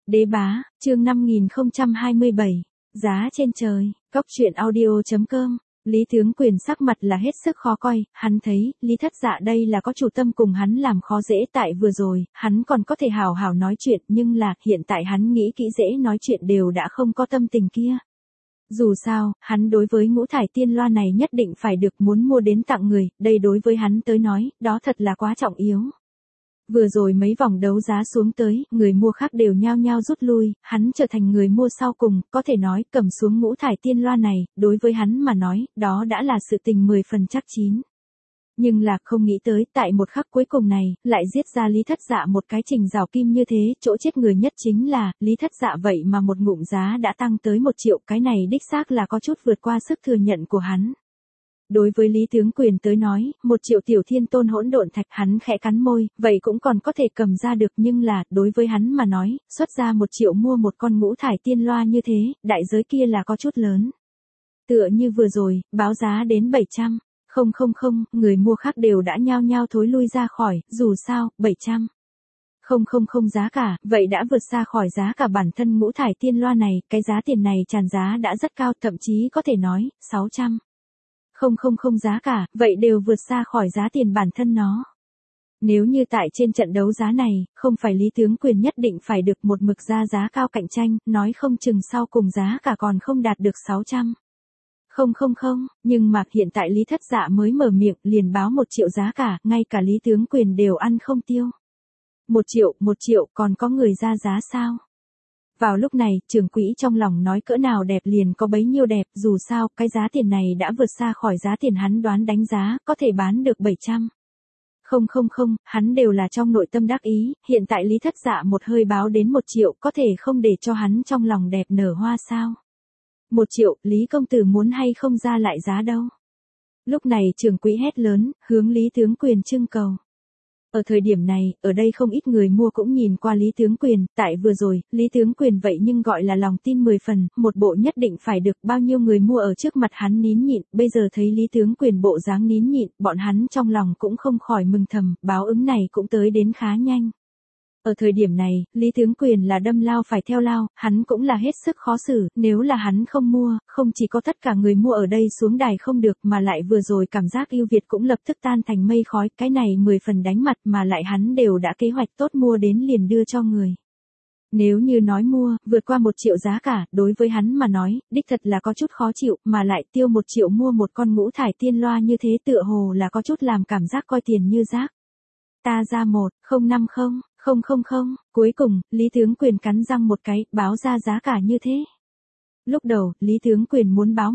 Đế bá, chương 5027, giá trên trời, Cóc truyện audio.com. Lý Tướng Quyền sắc mặt là hết sức khó coi, hắn thấy, Lý Thất Dạ đây là có chủ tâm cùng hắn làm khó dễ tại vừa rồi, hắn còn có thể hào hào nói chuyện nhưng là, hiện tại hắn nghĩ kỹ dễ nói chuyện đều đã không có tâm tình kia. Dù sao, hắn đối với ngũ thải tiên loa này nhất định phải được muốn mua đến tặng người, đây đối với hắn tới nói, đó thật là quá trọng yếu. Vừa rồi mấy vòng đấu giá xuống tới, người mua khác đều nhao nhao rút lui, hắn trở thành người mua sau cùng, có thể nói, cầm xuống ngũ thải tiên loa này, đối với hắn mà nói, đó đã là sự tình 10 phần chắc chín. Nhưng là không nghĩ tới, tại một khắc cuối cùng này, lại giết ra Lý Thất Dạ một cái trình rào kim như thế, chỗ chết người nhất chính là, Lý Thất Dạ vậy mà một ngụm giá đã tăng tới 1 triệu, cái này đích xác là có chút vượt qua sức thừa nhận của hắn. Đối với Lý Tướng Quyền tới nói, 1 triệu tiểu thiên tôn hỗn độn thạch, hắn khẽ cắn môi, vậy cũng còn có thể cầm ra được, nhưng là, đối với hắn mà nói, xuất ra 1 triệu mua một con ngũ thải tiên loa như thế, đại giới kia là có chút lớn. Tựa như vừa rồi, báo giá đến 700. Không, người mua khác đều đã nhao nhao thối lui ra khỏi, dù sao, 700. Không giá cả, vậy đã vượt xa khỏi giá cả bản thân ngũ thải tiên loa này, cái giá tiền này tràn giá đã rất cao, thậm chí có thể nói, 600. Không giá cả, vậy đều vượt xa khỏi giá tiền bản thân nó. Nếu như tại trên trận đấu giá này, không phải Lý Tướng Quyền nhất định phải được một mực ra giá cao cạnh tranh, nói không chừng sau cùng giá cả còn không đạt được 600. Không, nhưng mà hiện tại Lý Thất Dạ mới mở miệng liền báo 1 triệu giá cả, ngay cả Lý Tướng Quyền đều ăn không tiêu. 1 triệu, còn có người ra giá sao? Vào lúc này, trưởng quỹ trong lòng nói cỡ nào đẹp liền có bấy nhiêu đẹp, dù sao, cái giá tiền này đã vượt xa khỏi giá tiền hắn đoán đánh giá, có thể bán được 700. Không, hắn đều là trong nội tâm đắc ý, hiện tại Lý Thất Dạ một hơi báo đến 1 triệu, có thể không để cho hắn trong lòng đẹp nở hoa sao? 1 triệu, Lý công tử muốn hay không ra lại giá đâu? Lúc này trưởng quỹ hét lớn, hướng Lý Tướng Quyền trưng cầu. Ở thời điểm này, ở đây không ít người mua cũng nhìn qua Lý Tướng Quyền, tại vừa rồi, Lý Tướng Quyền vậy nhưng gọi là lòng tin 10 phần, một bộ nhất định phải được, bao nhiêu người mua ở trước mặt hắn nín nhịn, bây giờ thấy Lý Tướng Quyền bộ dáng nín nhịn, bọn hắn trong lòng cũng không khỏi mừng thầm, báo ứng này cũng tới đến khá nhanh. Ở thời điểm này, Lý Tướng Quyền là đâm lao phải theo lao, hắn cũng là hết sức khó xử, nếu là hắn không mua, không chỉ có tất cả người mua ở đây xuống đài không được mà lại vừa rồi cảm giác ưu việt cũng lập tức tan thành mây khói, cái này 10 phần đánh mặt mà lại hắn đều đã kế hoạch tốt mua đến liền đưa cho người. Nếu như nói mua, vượt qua 1 triệu giá cả, đối với hắn mà nói, đích thật là có chút khó chịu, mà lại tiêu 1 triệu mua một con ngũ thải tiên loa như thế tựa hồ là có chút làm cảm giác coi tiền như rác. Ta ra 1050. Không, cuối cùng, Lý Tướng Quyền cắn răng một cái, báo ra giá cả như thế. Lúc đầu, Lý Tướng Quyền muốn báo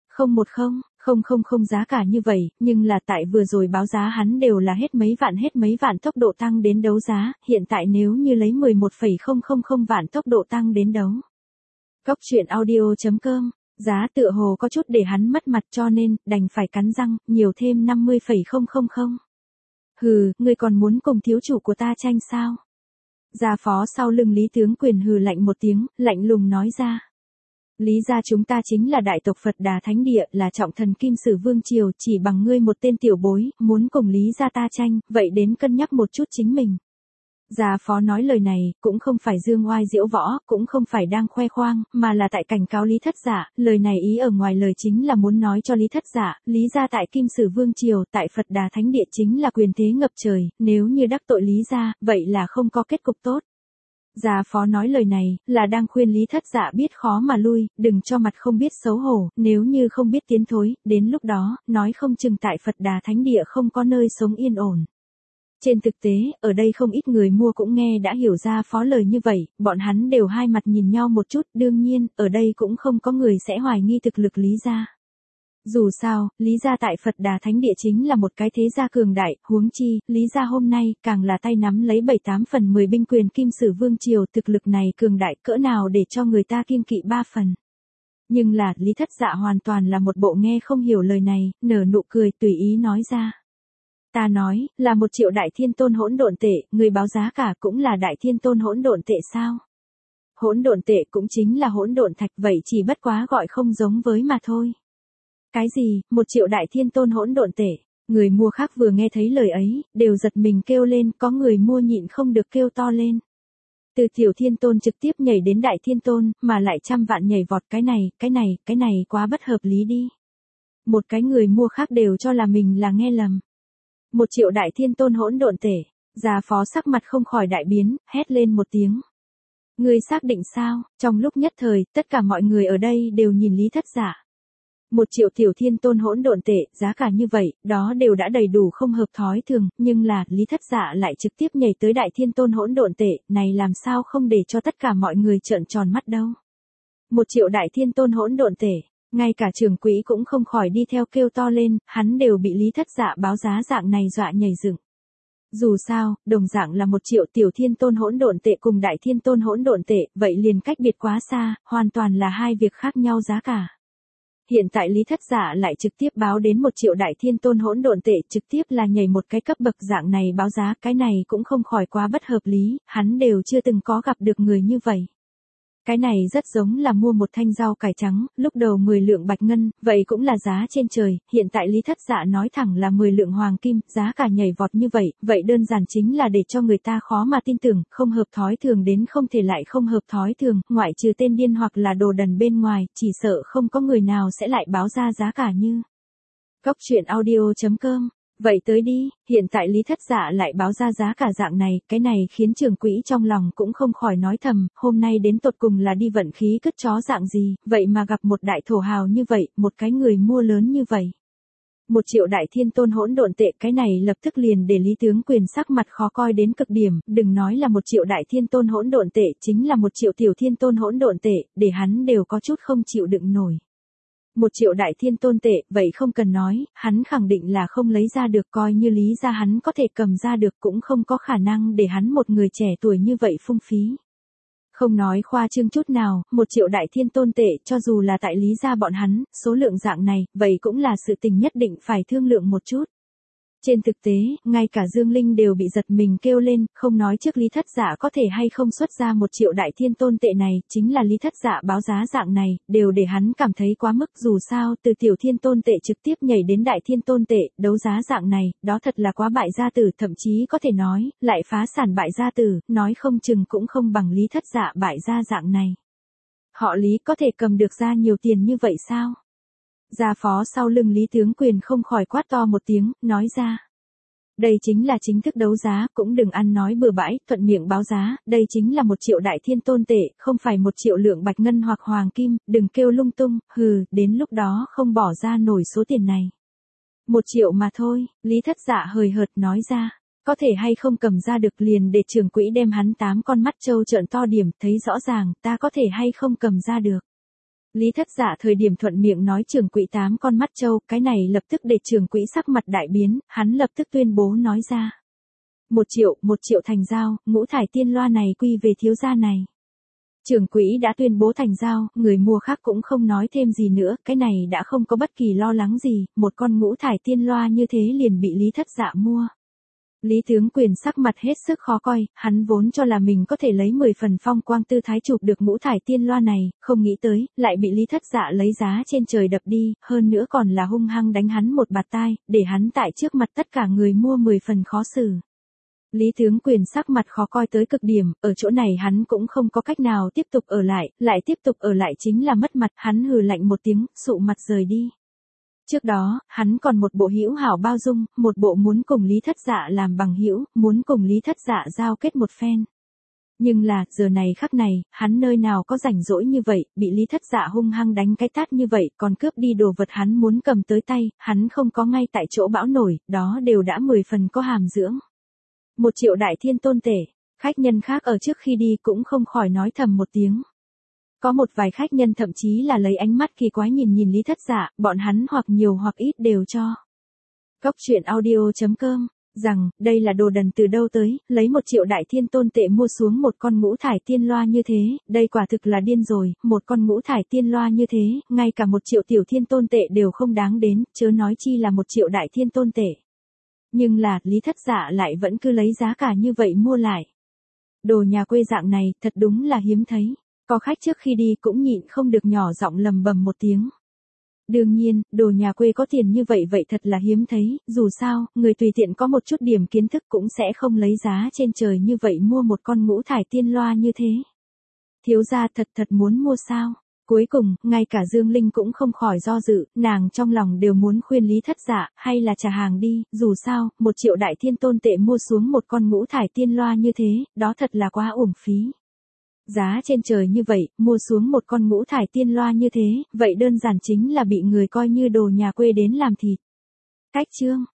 1,010, giá cả như vậy, nhưng là tại vừa rồi báo giá hắn đều là hết mấy vạn tốc độ tăng đến đấu giá, hiện tại nếu như lấy 11,000 vạn tốc độ tăng đến đấu. Cóc truyện audio.com, giá tựa hồ có chút để hắn mất mặt cho nên, đành phải cắn răng, nhiều thêm 50,000. Hừ, ngươi còn muốn cùng thiếu chủ của ta tranh sao? Gia phó sau lưng Lý Tướng Quyền hừ lạnh một tiếng, lạnh lùng nói ra. Lý gia chúng ta chính là đại tộc Phật Đà Thánh Địa, là trọng thần Kim Sử Vương Triều, chỉ bằng ngươi một tên tiểu bối, muốn cùng Lý gia ta tranh, vậy đến cân nhắc một chút chính mình. Gia phó nói lời này, cũng không phải dương oai diễu võ, cũng không phải đang khoe khoang, mà là tại cảnh cáo Lý Thất Dạ, lời này ý ở ngoài lời chính là muốn nói cho Lý Thất Dạ, Lý gia tại Kim Sử Vương Triều, tại Phật Đà Thánh Địa chính là quyền thế ngập trời, nếu như đắc tội Lý gia, vậy là không có kết cục tốt. Gia phó nói lời này, là đang khuyên Lý Thất Dạ biết khó mà lui, đừng cho mặt không biết xấu hổ, nếu như không biết tiến thối, đến lúc đó, nói không chừng tại Phật Đà Thánh Địa không có nơi sống yên ổn. Trên thực tế, ở đây không ít người mua cũng nghe đã hiểu ra phó lời như vậy, bọn hắn đều hai mặt nhìn nhau một chút, đương nhiên, ở đây cũng không có người sẽ hoài nghi thực lực Lý gia. Dù sao, Lý gia tại Phật Đà Thánh Địa chính là một cái thế gia cường đại, huống chi, Lý gia hôm nay, càng là tay nắm lấy 7/8 binh quyền Kim Sử Vương Triều, thực lực này cường đại cỡ nào để cho người ta kiêng kỵ 3 phần. Nhưng là, Lý Thất Dạ hoàn toàn là một bộ nghe không hiểu lời này, nở nụ cười tùy ý nói ra. Ta nói, là 1 triệu đại thiên tôn hỗn độn tệ, người báo giá cả cũng là đại thiên tôn hỗn độn tệ sao? Hỗn độn tệ cũng chính là hỗn độn thạch, vậy chỉ bất quá gọi không giống với mà thôi. Cái gì, 1 triệu đại thiên tôn hỗn độn tệ? Người mua khác vừa nghe thấy lời ấy, đều giật mình kêu lên, có người mua nhịn không được kêu to lên. Từ tiểu thiên tôn trực tiếp nhảy đến đại thiên tôn, mà lại trăm vạn nhảy vọt, cái này quá bất hợp lý đi. Một cái người mua khác đều cho là mình là nghe lầm. 1 triệu đại thiên tôn hỗn độn tể, Gia Phó sắc mặt không khỏi đại biến, hét lên một tiếng. Ngươi xác định sao? Trong lúc nhất thời, tất cả mọi người ở đây đều nhìn Lý Thất Dạ. 1 triệu tiểu thiên tôn hỗn độn tệ, giá cả như vậy, đó đều đã đầy đủ không hợp thói thường, nhưng là, Lý Thất Dạ lại trực tiếp nhảy tới đại thiên tôn hỗn độn tệ, này làm sao không để cho tất cả mọi người trợn tròn mắt đâu. 1 triệu đại thiên tôn hỗn độn tệ, ngay cả trưởng quỹ cũng không khỏi đi theo kêu to lên, hắn đều bị Lý Thất Dạ báo giá dạng này dọa nhảy dựng. Dù sao, đồng dạng là 1 triệu tiểu thiên tôn hỗn độn tệ cùng đại thiên tôn hỗn độn tệ, vậy liền cách biệt quá xa, hoàn toàn là hai việc khác nhau giá cả. Hiện tại Lý Thất Dạ lại trực tiếp báo đến 1 triệu đại thiên tôn hỗn độn tệ, trực tiếp là nhảy một cái cấp bậc dạng này báo giá, cái này cũng không khỏi quá bất hợp lý, hắn đều chưa từng có gặp được người như vậy. Cái này rất giống là mua một thanh rau cải trắng, lúc đầu 10 lượng bạch ngân, vậy cũng là giá trên trời, hiện tại Lý Thất Dạ nói thẳng là 10 lượng hoàng kim, giá cả nhảy vọt như vậy đơn giản chính là để cho người ta khó mà tin tưởng, không hợp thói thường đến không thể lại không hợp thói thường, ngoại trừ tên điên hoặc là đồ đần bên ngoài, chỉ sợ không có người nào sẽ lại báo ra giá cả như. Cóc truyện audio.com. Vậy tới đi, hiện tại Lý Thất Dạ lại báo ra giá cả dạng này, cái này khiến trưởng quỹ trong lòng cũng không khỏi nói thầm, hôm nay đến tột cùng là đi vận khí cất chó dạng gì, vậy mà gặp một đại thổ hào như vậy, một cái người mua lớn như vậy. 1 triệu đại thiên tôn hỗn độn tệ, cái này lập tức liền để Lý Tướng Quyền sắc mặt khó coi đến cực điểm, đừng nói là 1 triệu đại thiên tôn hỗn độn tệ, chính là 1 triệu tiểu thiên tôn hỗn độn tệ, để hắn đều có chút không chịu đựng nổi. 1 triệu đại thiên tôn tệ, vậy không cần nói, hắn khẳng định là không lấy ra được, coi như lý ra hắn có thể cầm ra được cũng không có khả năng để hắn một người trẻ tuổi như vậy phung phí. Không nói khoa trương chút nào, 1 triệu đại thiên tôn tệ, cho dù là tại lý ra bọn hắn, số lượng dạng này, vậy cũng là sự tình nhất định phải thương lượng một chút. Trên thực tế, ngay cả Dương Linh đều bị giật mình kêu lên, không nói trước Lý Thất Dạ có thể hay không xuất ra 1 triệu đại thiên tôn tệ này, chính là Lý Thất Dạ báo giá dạng này, đều để hắn cảm thấy quá mức, dù sao, từ tiểu thiên tôn tệ trực tiếp nhảy đến đại thiên tôn tệ, đấu giá dạng này, đó thật là quá bại gia tử, thậm chí có thể nói, lại phá sản bại gia tử, nói không chừng cũng không bằng Lý Thất Dạ bại gia dạng này. Họ Lý có thể cầm được ra nhiều tiền như vậy sao? Gia Phó sau lưng Lý Tướng Quyền không khỏi quát to một tiếng, nói ra. Đây chính là chính thức đấu giá, cũng đừng ăn nói bừa bãi, thuận miệng báo giá, đây chính là 1 triệu đại thiên tôn tệ, không phải 1 triệu lượng bạch ngân hoặc hoàng kim, đừng kêu lung tung, đến lúc đó không bỏ ra nổi số tiền này. 1 triệu mà thôi, Lý Thất Dạ hời hợt nói ra. Có thể hay không cầm ra được liền để trưởng quỹ đem hắn 8 con mắt trâu trợn to điểm, thấy rõ ràng, ta có thể hay không cầm ra được. Lý Thất Dạ thời điểm thuận miệng nói trưởng quỹ 8 con mắt trâu, cái này lập tức để trưởng quỹ sắc mặt đại biến, hắn lập tức tuyên bố nói ra. 1 triệu thành giao, ngũ thải tiên loa này quy về thiếu gia này. Trưởng quỹ đã tuyên bố thành giao, người mua khác cũng không nói thêm gì nữa, cái này đã không có bất kỳ lo lắng gì, một con ngũ thải tiên loa như thế liền bị Lý Thất Dạ mua. Lý Tướng Quyền sắc mặt hết sức khó coi, hắn vốn cho là mình có thể lấy 10 phần phong quang tư thái chụp được ngũ thải tiên loa này, không nghĩ tới, lại bị Lý Thất Dạ lấy giá trên trời đập đi, hơn nữa còn là hung hăng đánh hắn một bạt tai, để hắn tại trước mặt tất cả người mua 10 phần khó xử. Lý Tướng Quyền sắc mặt khó coi tới cực điểm, ở chỗ này hắn cũng không có cách nào tiếp tục ở lại tiếp tục ở lại chính là mất mặt, hắn hừ lạnh một tiếng, sụ mặt rời đi. Trước đó, hắn còn một bộ hữu hảo bao dung, một bộ muốn cùng Lý Thất Dạ làm bằng hữu, muốn cùng Lý Thất Dạ giao kết một phen. Nhưng là, giờ này khắc này, hắn nơi nào có rảnh rỗi như vậy, bị Lý Thất Dạ hung hăng đánh cái tát như vậy, còn cướp đi đồ vật hắn muốn cầm tới tay, hắn không có ngay tại chỗ bão nổi, đó đều đã 10 phần có hàm dưỡng. 1 triệu đại thiên tôn tể, khách nhân khác ở trước khi đi cũng không khỏi nói thầm một tiếng. Có một vài khách nhân thậm chí là lấy ánh mắt kỳ quái nhìn Lý Thất Dạ, bọn hắn hoặc nhiều hoặc ít đều cho. Cóc truyện audio.com, rằng, đây là đồ đần từ đâu tới, lấy 1 triệu đại thiên tôn tệ mua xuống một con ngũ thải tiên loa như thế, đây quả thực là điên rồi, một con ngũ thải tiên loa như thế, ngay cả 1 triệu tiểu thiên tôn tệ đều không đáng đến, chớ nói chi là 1 triệu đại thiên tôn tệ. Nhưng là, Lý Thất Dạ lại vẫn cứ lấy giá cả như vậy mua lại. Đồ nhà quê dạng này, thật đúng là hiếm thấy. Có khách trước khi đi cũng nhịn không được nhỏ giọng lầm bầm một tiếng. Đương nhiên, đồ nhà quê có tiền như vậy vậy thật là hiếm thấy, dù sao, người tùy tiện có một chút điểm kiến thức cũng sẽ không lấy giá trên trời như vậy mua một con ngũ thải tiên loa như thế. Thiếu gia thật muốn mua sao? Cuối cùng, ngay cả Dương Linh cũng không khỏi do dự, nàng trong lòng đều muốn khuyên Lý Thất Dạ, hay là trả hàng đi, dù sao, 1 triệu đại thiên tôn tệ mua xuống một con ngũ thải tiên loa như thế, đó thật là quá uổng phí. Giá trên trời như vậy, mua xuống một con ngũ thải tiên loa như thế, vậy đơn giản chính là bị người coi như đồ nhà quê đến làm thịt. Cách chương